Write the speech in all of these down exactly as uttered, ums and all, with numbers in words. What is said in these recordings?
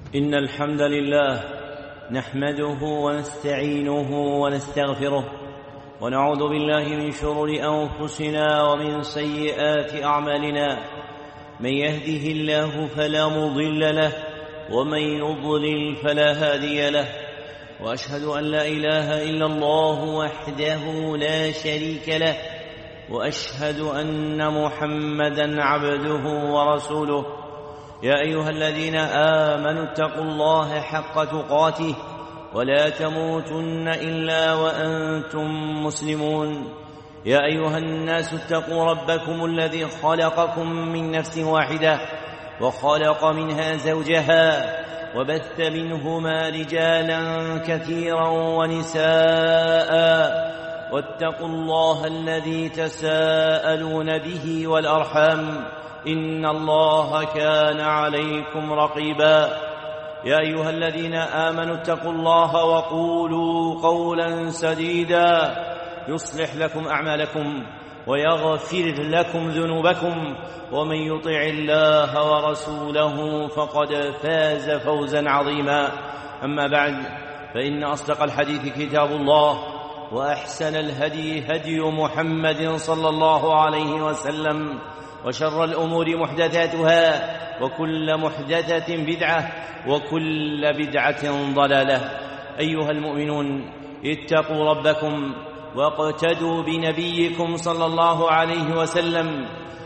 إن الحمد لله نحمده ونستعينه ونستغفره ونعوذ بالله من شرور أنفسنا ومن سيئات أعمالنا. من يهده الله فلا مضل له ومن يضلل فلا هادي له، وأشهد أن لا إله إلا الله وحده لا شريك له، وأشهد أن محمدا عبده ورسوله. يا أيها الذين آمنوا اتقوا الله حق تقاته ولا تموتن إلا وأنتم مسلمون. يا أيها الناس اتقوا ربكم الذي خلقكم من نفس واحدة وخلق منها زوجها وبث منهما رجالا كثيرا ونساء، واتقوا الله الذي تساءلون به والأرحام إن الله كان عليكم رقيبا. يا أيها الذين آمنوا اتقوا الله وقولوا قولا سديدا يصلح لكم أعمالكم ويغفر لكم ذنوبكم، ومن يطع الله ورسوله فقد فاز فوزا عظيما. أما بعد، فإن أصدق الحديث كتاب الله، وأحسن الهدي هدي محمد صلى الله عليه وسلم، وشر الأمور محدثاتها، وكل محدثة بدعة، وكل بدعة ضلالة. أيها المؤمنون، اتقوا ربكم واقتدوا بنبيكم صلى الله عليه وسلم،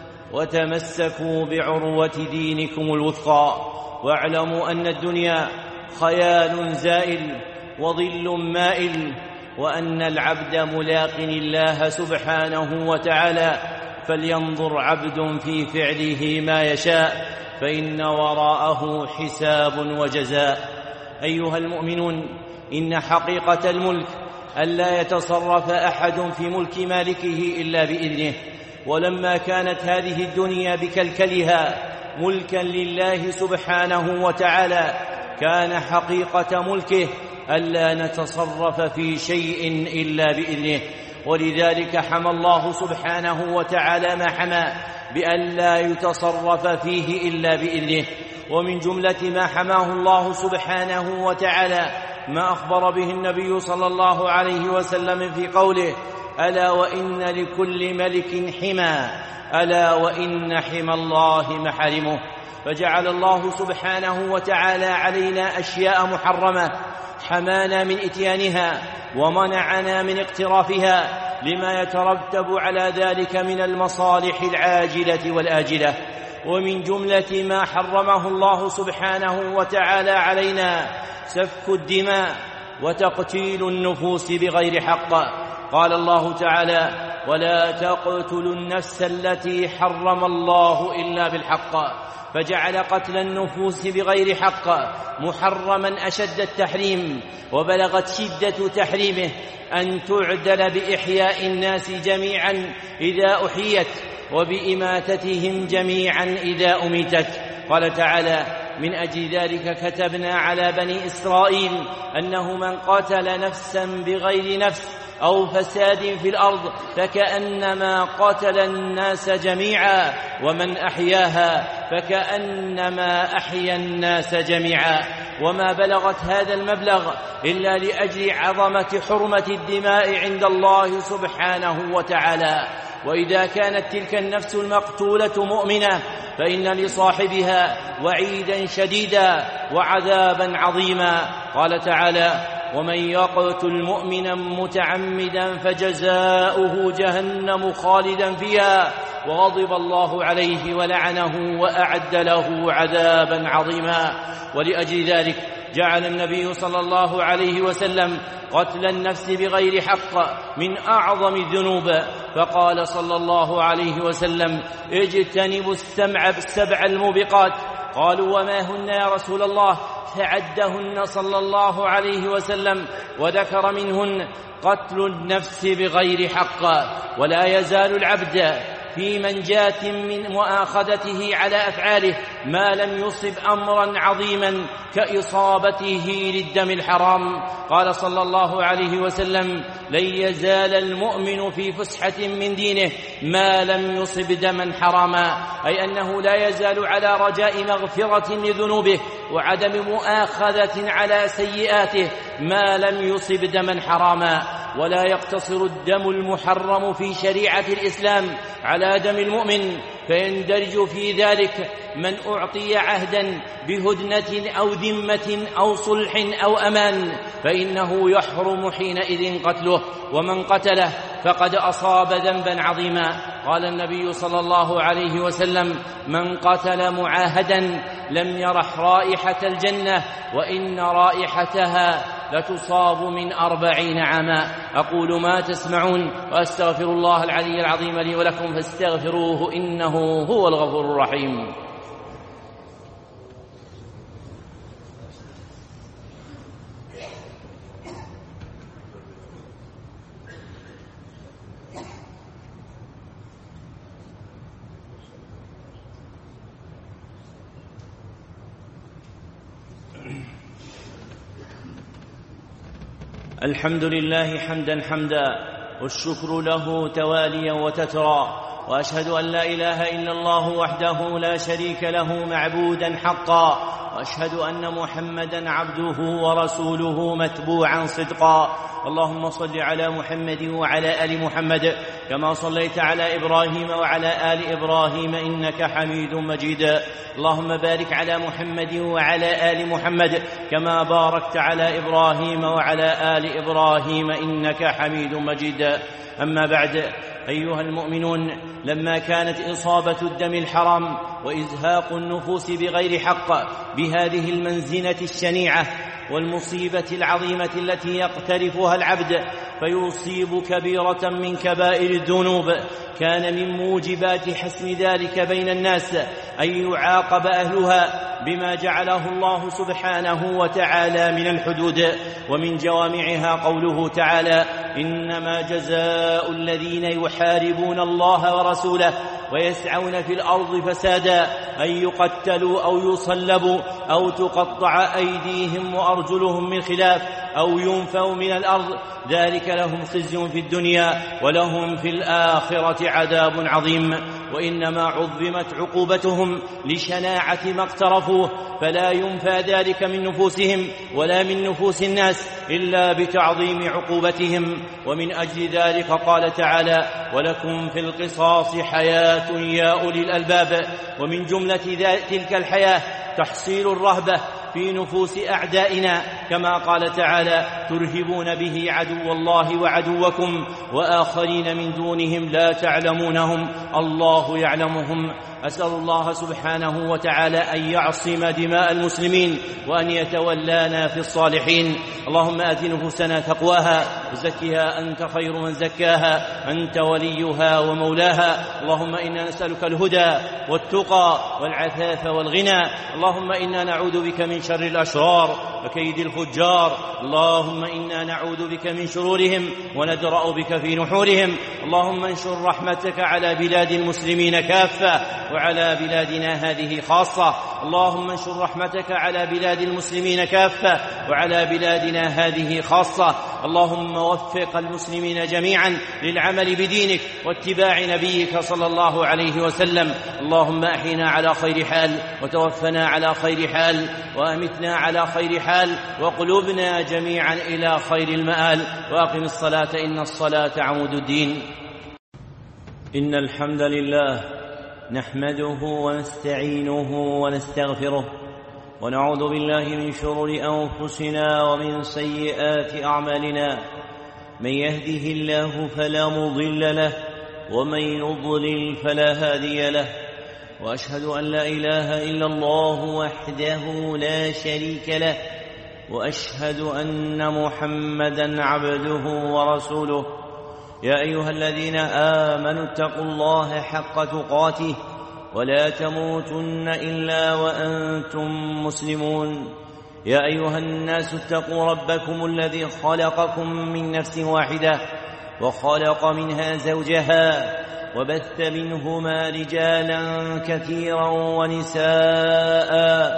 وتمسكوا بعروة دينكم الوثقى، واعلموا أن الدنيا خيال زائل وظل مائل، وأن العبد ملاق الله سبحانه وتعالى، فلينظر عبد في فعله ما يشاء، فإن وراءه حساب وجزاء. أيها المؤمنون، إن حقيقة الملك ألا يتصرف أحد في ملك مالكه إلا بإذنه. ولما كانت هذه الدنيا بكلكلها ملكا لله سبحانه وتعالى، كان حقيقة ملكه ألا نتصرف في شيء إلا بإذنه. ولذلك حمى الله سبحانه وتعالى ما حمى بأن لا يتصرف فيه إلا بإذنه. ومن جملة ما حماه الله سبحانه وتعالى ما أخبر به النبي صلى الله عليه وسلم في قوله: ألا وإن لكل ملك حمى، ألا وإن حمى الله محارمه. فجعل الله سبحانه وتعالى علينا أشياء محرمة حمانا من إتيانها ومنعنا من اقترافها، لما يترتب على ذلك من المصالح العاجلة والآجلة. ومن جملة ما حرمه الله سبحانه وتعالى علينا سفك الدماء وتقتيل النفوس بغير حق. قال الله تعالى: ولا تقتلوا النفس التي حرم الله إلا بالحق. فجعل قتل النفوس بغير حق محرما أشد التحريم، وبلغت شدة تحريمه أن تعدل بإحياء الناس جميعا إذا أحيت، وبإماتتهم جميعا إذا أميتت. قال تعالى: من أجل ذلك كتبنا على بني إسرائيل أنه من قتل نفسا بغير نفس أو فساد في الأرض فكأنما قتل الناس جميعا، ومن أحياها فكأنما أحيا الناس جميعا. وما بلغت هذا المبلغ إلا لأجل عظمة حرمة الدماء عند الله سبحانه وتعالى. وإذا كانت تلك النفس المقتولة مؤمنة فإن لصاحبها وعيدا شديدا وعذابا عظيما. قال تعالى: ومن يقتل مؤمنا متعمدا فجزاؤه جهنم خالدا فيها وغضب الله عليه ولعنه وأعد له عذابا عظيما. ولأجل ذلك جعل النبي صلى الله عليه وسلم قتل النفس بغير حق من أعظم الذنوب، فقال صلى الله عليه وسلم: اجتنبوا السمع السبع الموبقات. قالوا: وما هن يا رسول الله؟ فعدهن صلى الله عليه وسلم وذكر منهن قتل النفس بغير حق. ولا يزال العبد في منجاة من مؤاخذته على أفعاله ما لم يصب أمرا عظيما كإصابته للدم الحرام. قال صلى الله عليه وسلم: لن يزال المؤمن في فسحة من دينه ما لم يصب دما حراما، أي أنه لا يزال على رجاء مغفرة لذنوبه وعدم مؤاخذة على سيئاته ما لم يصب دما حراما. ولا يقتصر الدم المحرم في شريعة الإسلام على دم المؤمن، فيندرج في ذلك من أعطي عهدا بهدنة أو ذمة أو صلح أو أمان، فإنه يحرم حينئذ قتله، ومن قتله فقد أصاب ذنبا عظيما. قال النبي صلى الله عليه وسلم: من قتل معاهدا لم يرح رائحة الجنة وإن رائحتها لتصاب من أربعين عاما. أقول ما تسمعون وأستغفر الله العلي العظيم لي ولكم فاستغفروه إنه هو الغفور الرحيم. الحمد لله حمدا حمدا والشكر له تواليا وتترى، وأشهد أن لا إله إلا الله وحده لا شريك له معبودا حقا، وأشهد أن محمدا عبده ورسوله متبوعا صدقا. اللهم صل على محمد وعلى آل محمد كما صليت على إبراهيم وعلى آل إبراهيم إنك حميد مجيد. اللهم بارك على محمد وعلى آل محمد كما باركت على إبراهيم وعلى آل إبراهيم إنك حميد مجيد. أما بعد، أيها المؤمنون، لما كانت إصابة الدم الحرام وإزهاق النفوس بغير حق بهذه المنزنة الشنيعة والمصيبة العظيمة التي يقترفها العبد فيصيب كبيرة من كبائر الذنوب، كان من موجبات حسم ذلك بين الناس أن يعاقب أهلها بما جعله الله سبحانه وتعالى من الحدود، ومن جوامعها قوله تعالى: إنما جزاء الذين يحاربون الله ورسوله ويسعون في الأرض فسادا أن يقتلوا أو يصلبوا أو تقطع أيديهم وأرجلهم من خلاف أو ينفوا من الأرض، ذلك لهم خزي في الدنيا ولهم في الآخرة عذاب عظيم. وإنما عظمت عقوبتهم لشناعة ما اقترفوه، فلا ينفى ذلك من نفوسهم ولا من نفوس الناس إلا بتعظيم عقوبتهم. ومن أجل ذلك قال تعالى: ولكم في القصاص حياة يا أولي الألباب. ومن جملة تلك الحياة تحصيل الرهبة في نفوس أعدائنا، كما قال تعالى: ترهبون به عدو الله وعدوكم وآخرين من دونهم لا تعلمونهم الله يعلمهم. أسأل الله سبحانه وتعالى أن يعصم دماء المسلمين وأن يتولانا في الصالحين. اللهم آت نفوسنا تقواها وزكها أنت خير من زكاها أنت وليها ومولاها. اللهم إنا نسألك الهدى والتقى والعفاف والغنى. اللهم إنا نعوذ بك من شر الأشرار وكيد الفجار. اللهم إنا نعوذ بك من شرورهم وندرأ بك في نحورهم. اللهم انشر رحمتك على بلاد المسلمين كافة وعلى بلادنا هذه خاصة. اللهم انشر رحمتك على بلاد المسلمين كافة وعلى بلادنا هذه خاصة. اللهم وفق المسلمين جميعا للعمل بدينك واتباع نبيك صلى الله عليه وسلم. اللهم أحينا على خير حال وتوفنا على خير حال وأمتنا على خير حال وقلوبنا جميعا إلى خير المآل. وأقم الصلاة إن الصلاة عمود الدين. إن الحمد لله نحمده ونستعينه ونستغفره ونعوذ بالله من شرور أنفسنا ومن سيئات أعمالنا. من يهده الله فلا مضل له ومن يضلل فلا هادي له، وأشهد أن لا إله إلا الله وحده لا شريك له، وأشهد أن محمدا عبده ورسوله. يا أيها الذين آمنوا اتقوا الله حق تقاته ولا تموتن إلا وأنتم مسلمون. يا أيها الناس اتقوا ربكم الذي خلقكم من نفس واحدة وخلق منها زوجها وبث منهما رجالا كثيرا ونساء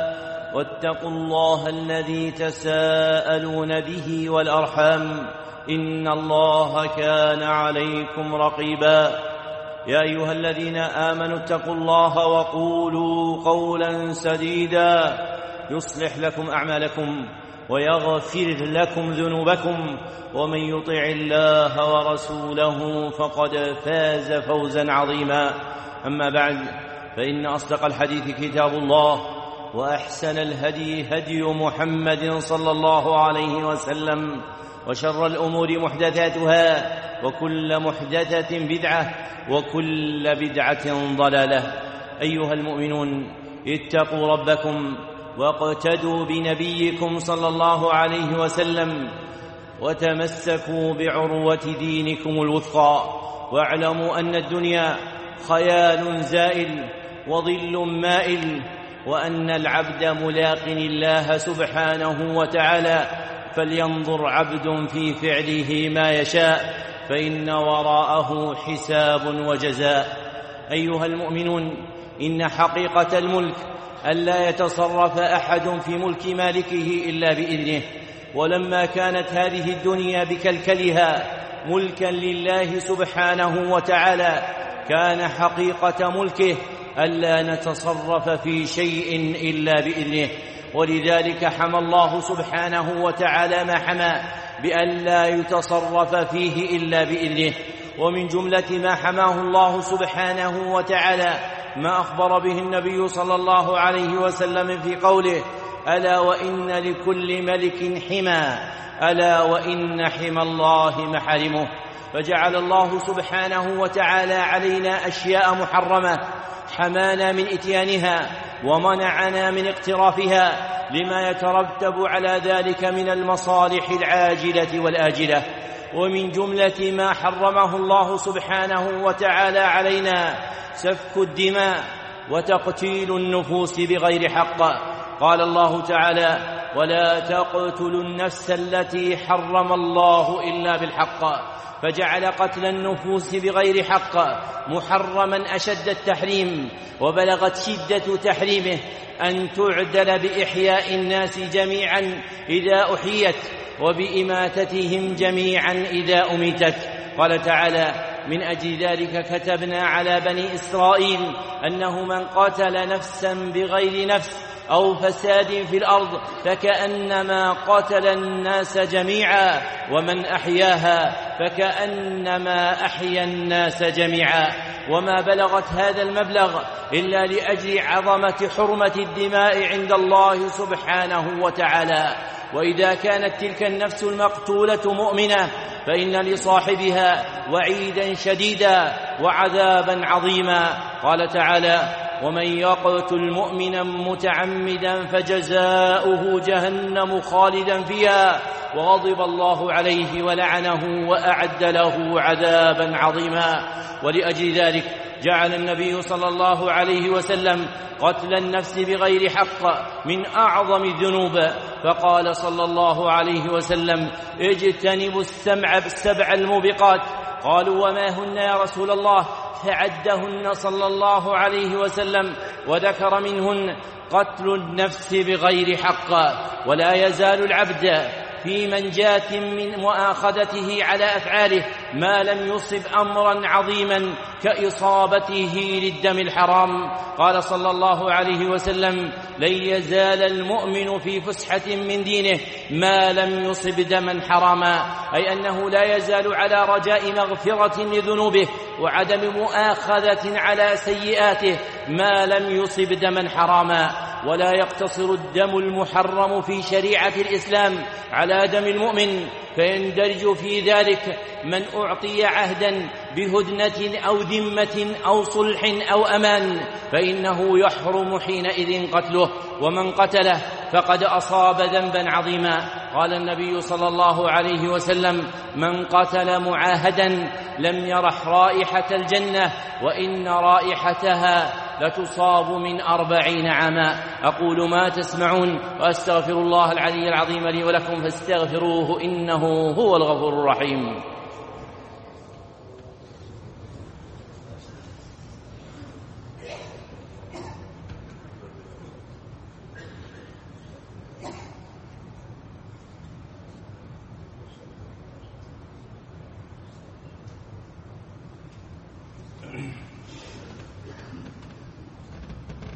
واتقوا الله الذي تساءلون به والأرحام إن الله كان عليكم رقيبا يا أيها الذين آمنوا اتقوا الله وقولوا قولا سديدا يصلح لكم أعمالكم ويغفر لكم ذنوبكم ومن يطع الله ورسوله فقد فاز فوزا عظيما. أما بعد، فإن أصدق الحديث كتاب الله، وأحسن الهدي هدي محمد صلى الله عليه وسلم، وشر الأمور محدثاتها، وكل محدثة بدعة، وكل بدعة ضلالة. أيها المؤمنون، اتقوا ربكم واقتدوا بنبيكم صلى الله عليه وسلم، وتمسكوا بعروة دينكم الوثقى، واعلموا أن الدنيا خيال زائل وظل مائل، وأن العبد ملاق الله سبحانه وتعالى، فلينظر عبد في فعله ما يشاء، فإن وراءه حساب وجزاء. أيها المؤمنون، إن حقيقة الملك ألا يتصرف أحد في ملك مالكه إلا بإذنه، ولما كانت هذه الدنيا بكلكلها ملكا لله سبحانه وتعالى، كان حقيقة ملكه ألا نتصرف في شيء إلا بإذنه. ولذلك حمى الله سبحانه وتعالى ما حمى بألا يتصرف فيه إلا بإذنه. ومن جملة ما حماه الله سبحانه وتعالى ما أخبر به النبي صلى الله عليه وسلم في قوله: ألا وإن لكل ملك حمى، ألا وإن حمى الله محارمه. فجعل الله سبحانه وتعالى علينا أشياء محرمة حمانا من إتيانها ومنعنا من اقترافها، لما يترتب على ذلك من المصالح العاجلة والآجلة. ومن جملة ما حرمه الله سبحانه وتعالى علينا سفك الدماء وتقتيل النفوس بغير حق. قال الله تعالى: ولا تقتلوا النفس التي حرم الله إلا بالحق. فجعل قتل النفوس بغير حق محرما أشد التحريم، وبلغت شدة تحريمه أن تعدل بإحياء الناس جميعا إذا أحيت، وبإماتتهم جميعا إذا أميتت. قال تعالى: من أجل ذلك كتبنا على بني إسرائيل أنه من قتل نفسا بغير نفس أو فساد في الأرض فكأنما قتل الناس جميعا، ومن أحياها فكأنما أحيا الناس جميعا. وما بلغت هذا المبلغ إلا لأجل عظمة حرمة الدماء عند الله سبحانه وتعالى. وإذا كانت تلك النفس المقتولة مؤمنة فإن لصاحبها وعيدا شديدا وعذابا عظيما. قال تعالى: ومن يقتل مؤمنا متعمدا فجزاؤه جهنم خالدا فيها وغضب الله عليه ولعنه وأعد له عذابا عظيما. ولأجل ذلك جعل النبي صلى الله عليه وسلم قتل النفس بغير حق من أعظم الذنوب، فقال صلى الله عليه وسلم: اجتنبوا السمع السبع الموبقات. قالوا: وما هن يا رسول الله؟ فعدهن صلى الله عليه وسلم وذكر منهن قتل النفس بغير حق. ولا يزال العبد في منجاة من مؤاخذته على أفعاله ما لم يصب أمرا عظيما كإصابته للدم الحرام. قال صلى الله عليه وسلم: لن يزال المؤمن في فسحة من دينه ما لم يصب دما حراما، أي أنه لا يزال على رجاء مغفرة لذنوبه وعدم مؤاخذة على سيئاته ما لم يصب دما حراما. ولا يقتصر الدم المحرم في شريعة الإسلام على دم المؤمن، فيندرج في ذلك من أعطي عهدا بهدنة أو ذمة أو صلح أو أمان، فإنه يحرم حينئذ قتله، ومن قتله فقد أصاب ذنبا عظيما. قال النبي صلى الله عليه وسلم: من قتل معاهدا لم يرح رائحة الجنة وإن رائحتها لتصاب من أربعين عاما. أقول ما تسمعون وأستغفر الله العلي العظيم لي ولكم فاستغفروه إنه هو الغفور الرحيم.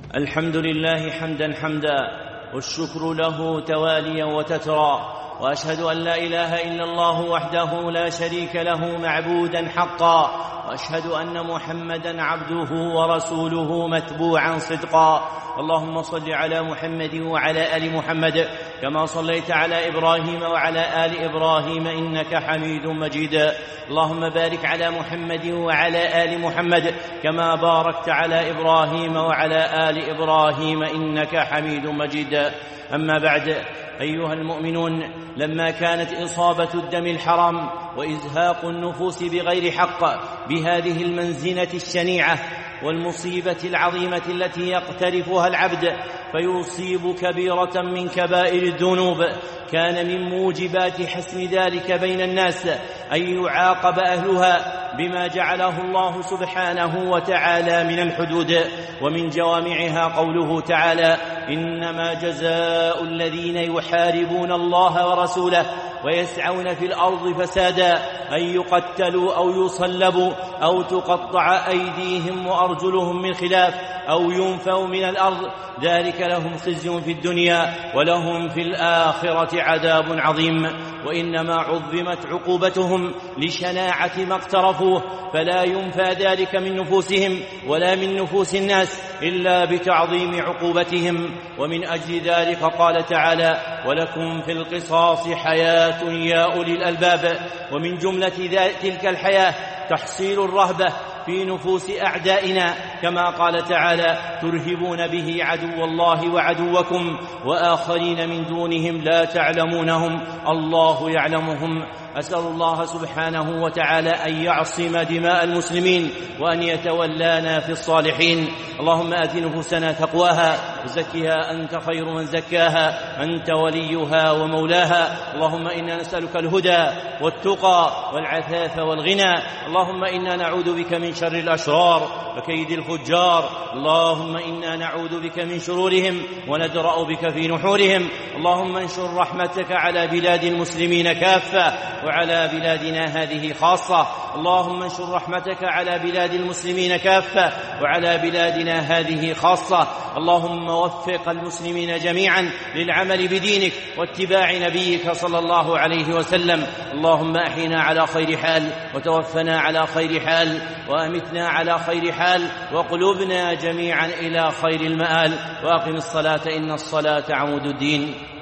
الحمد لله حمدا حمدا والشكر له تواليا وتترى، وأشهد أن لا إله إلا الله وحده لا شريك له معبودا حقا، وأشهد أن محمدا عبده ورسوله متبوعا صدقا. اللهم صل على محمد وعلى آل محمد كما صليت على إبراهيم وعلى آل إبراهيم إنك حميد مجيد. اللهم بارك على محمد وعلى آل محمد كما باركت على إبراهيم وعلى آل إبراهيم إنك حميد مجيد. أما بعد، أيها المؤمنون، لما كانت إصابة الدم الحرام وإزهاق النفوس بغير حق بهذه المنزلة الشنيعة والمصيبة العظيمة التي يقترفها العبد فيصيب كبيرة من كبائر الذنوب، كان من موجبات حسم ذلك بين الناس أن يعاقب أهلها بما جعله الله سبحانه وتعالى من الحدود، ومن جوامعها قوله تعالى: إنما جزاء الذين يحاربون الله ورسوله ويسعون في الأرض فسادا أن يقتلوا أو يصلبوا أو تقطع أيديهم وأرجلهم من خلاف أو ينفوا من الأرض، ذلك لهم خزي في الدنيا ولهم في الآخرة عذاب عظيم. وإنما عظمت عقوبتهم لشناعة ما اقترفوه، فلا ينفى ذلك من نفوسهم ولا من نفوس الناس إلا بتعظيم عقوبتهم. ومن أجل ذلك قال تعالى: ولكم في القصاص حياة يا أولي الألباب. ومن جملة تلك الحياة تحصيل الرهبة في نفوس أعدائنا، كما قال تعالى: ترهبون به عدو الله وعدوكم وآخرين من دونهم لا تعلمونهم الله يعلمهم. أسأل الله سبحانه وتعالى أن يعصم دماء المسلمين وأن يتولانا في الصالحين. اللهم آت نفوسنا تقواها وزكها أنت خير من زكاها، أنت وليها ومولاها. اللهم إنا نسألك الهدى والتقى والعفاف والغنى. اللهم إنا نعوذ بك من شر الأشرار وكيد الفجار. اللهم إنا نعوذ بك من شرورهم وندرأ بك في نحورهم. اللهم انشر رحمتك على بلاد المسلمين كافة وعلى بلادنا هذه خاصة. اللهم انشر رحمتك على بلاد المسلمين كافة وعلى بلادنا هذه خاصة. اللهم وفق المسلمين جميعا للعمل بدينك واتباع نبيك صلى الله عليه وسلم. اللهم أحينا على خير حال وتوفنا على خير حال وأمتنا على خير حال وقلوبنا جميعا إلى خير المآل. وأقم الصلاة إن الصلاة عمود الدين.